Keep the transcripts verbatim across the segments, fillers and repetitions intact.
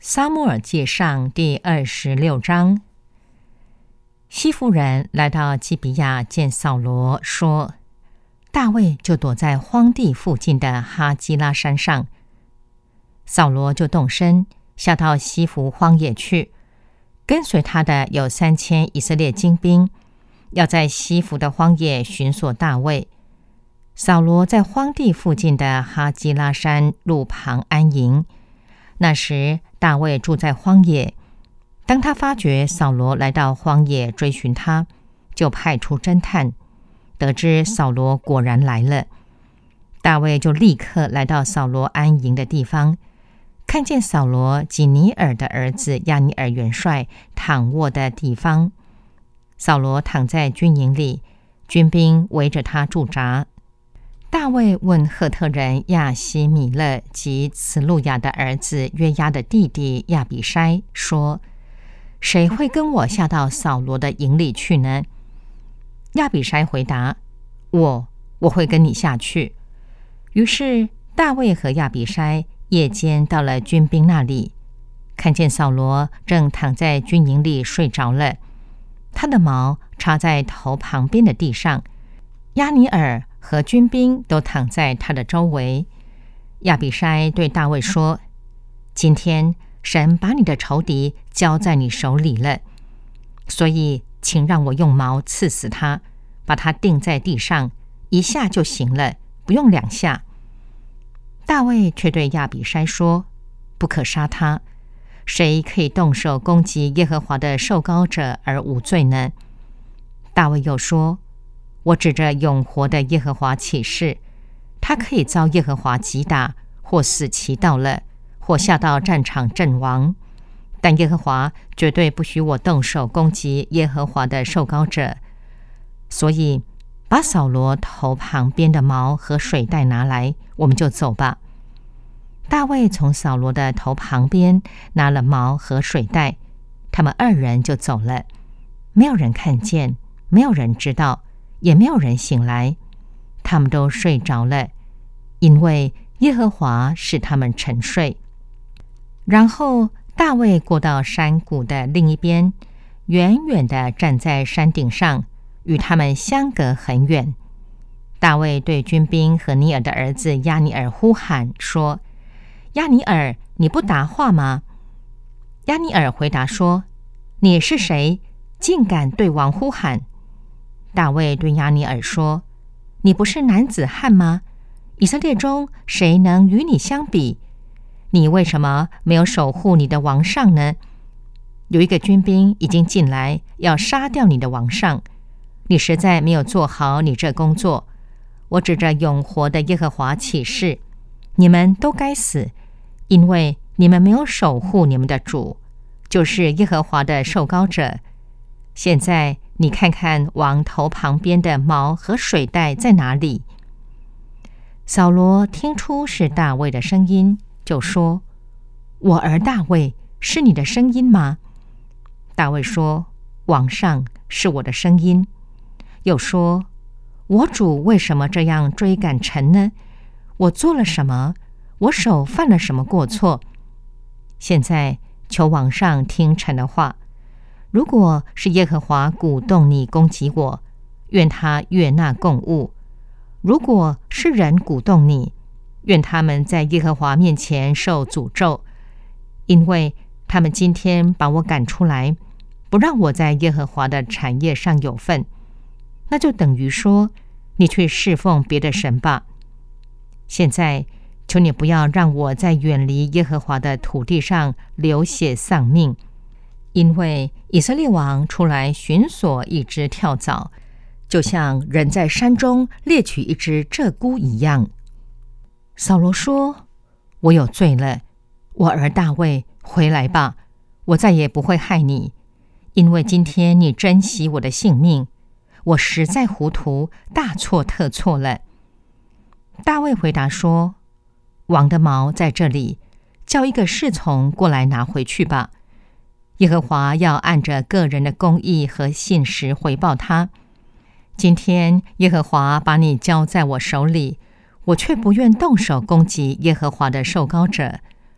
撒母耳记上第二十六章，西弗人来到基比亚见扫罗，说：大卫就躲在荒地附近的哈基拉山上。扫罗就动身下到西弗荒野去，跟随他的有三千以色列精兵，要在西弗的荒野寻索大卫。扫罗在荒地附近的哈基拉山路旁安营。那时大卫住在荒野，当他发觉扫罗来到荒野追寻他，就派出侦探，得知扫罗果然来了。大卫就立刻来到扫罗安营的地方，看见扫罗及尼尔的儿子亚尼尔元帅躺卧的地方。扫罗躺在军营里，军兵围着他驻扎。大卫问赫特人亚希米勒及茨路亚的儿子约押的弟弟亚比筛说：谁会跟我下到扫罗的营里去呢？亚比筛回答：我我会跟你下去。于是大卫和亚比筛夜间到了军兵那里，看见扫罗正躺在军营里睡着了，他的矛插在头旁边的地上，亚尼尔和军兵都躺在他的周围。亚比筛对大卫说：今天神把你的仇敌交在你手里了，所以请让我用矛刺死他，把他钉在地上，一下就行了，不用两下。大卫却对亚比筛说：不可杀他，谁可以动手攻击耶和华的受膏者而无罪呢？大卫又说：我指着永活的耶和华起誓，他可以遭耶和华击打，或死期到了，或下到战场阵亡，但耶和华绝对不许我动手攻击耶和华的受膏者。所以把扫罗头旁边的矛和水袋拿来，我们就走吧。大卫从扫罗的头旁边拿了矛和水袋，他们二人就走了，没有人看见，没有人知道，也没有人醒来，他们都睡着了，因为耶和华使他们沉睡。然后大卫过到山谷的另一边，远远地站在山顶上，与他们相隔很远。大卫对军兵和尼尔的儿子亚尼尔呼喊说：亚尼尔，你不答话吗？亚尼尔回答说：你是谁？竟敢对王呼喊？大卫对亚尼尔说：你不是男子汉吗？以色列中谁能与你相比？你为什么没有守护你的王上呢？有一个军兵已经进来，要杀掉你的王上，你实在没有做好你这工作。我指着永活的耶和华起誓，你们都该死，因为你们没有守护你们的主，就是耶和华的受膏者。现在你看看王头旁边的矛和水袋在哪里？扫罗听出是大卫的声音，就说：我儿大卫，是你的声音吗？大卫说：王上，是我的声音。又说：我主为什么这样追赶臣呢？我做了什么？我手犯了什么过错？现在求王上听臣的话，如果是耶和华鼓动你攻击我，愿他悦纳供物；如果是人鼓动你，愿他们在耶和华面前受诅咒，因为他们今天把我赶出来，不让我在耶和华的产业上有份，那就等于说，你去侍奉别的神吧。现在求你不要让我在远离耶和华的土地上流血丧命，因为以色列王出来寻索一只跳蚤，就像人在山中猎取一只鹧鸪一样。扫罗说：我有罪了，我儿大卫，回来吧，我再也不会害你，因为今天你珍惜我的性命，我实在糊涂，大错特错了。大卫回答说：王的矛在这里，叫一个侍从过来拿回去吧。耶和华要按着个人的公义和信实回报他。今天耶和华把你交在我手里，我却不愿动手攻击耶和华的受膏者。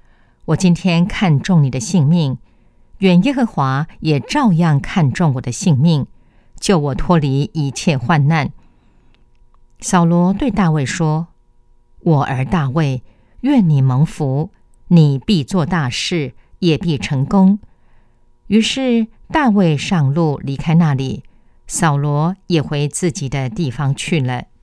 我今天看重你的性命，愿耶和华也照样看重我的性命，救我脱离一切患难。”扫罗对大卫说：“我儿大卫，愿你蒙福，你必做大事，也必成功。”于是大卫上路离开那里，扫罗也回自己的地方去了。